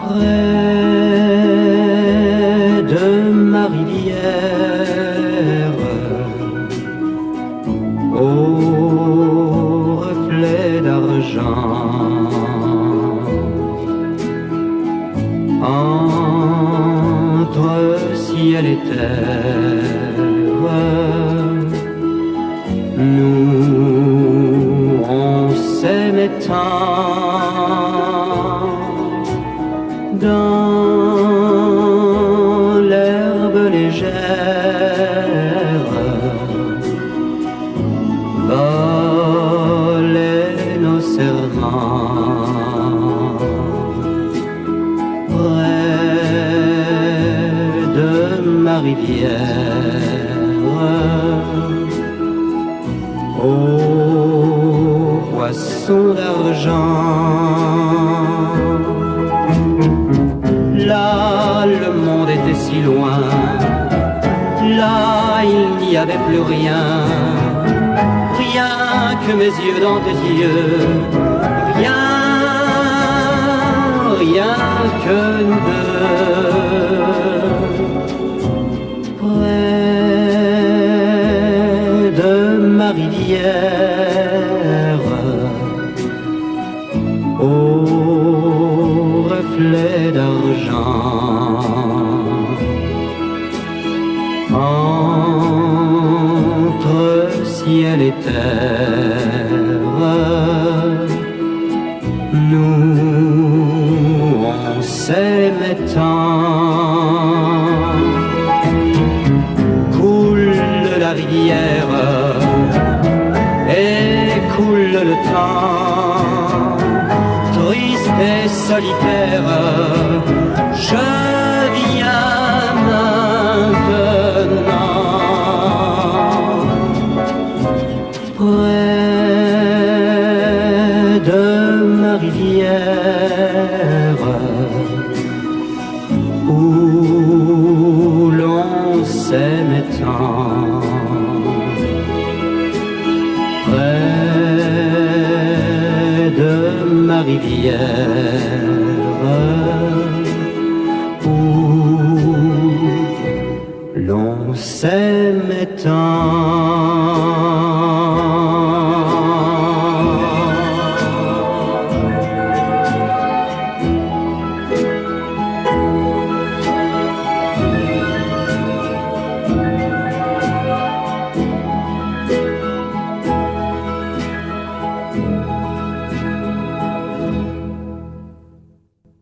près de ma rivière, au reflet d'argent, entre ciel et terre, nous on s'aimait tant. Dans l'herbe légère volaient nos serments, près de ma rivière, aux poissons d'argent. Là, le monde était si loin, là, il n'y avait plus rien, rien que mes yeux dans tes yeux, rien, rien que nous deux, près de ma rivière, au reflet d'argent, entre ciel et terre, nous on s'aimait tant. Coule la rivière et coule le temps, triste et solitaire, je viens maintenant, près de ma rivière, où l'on s'aimait tant, près de ma rivière.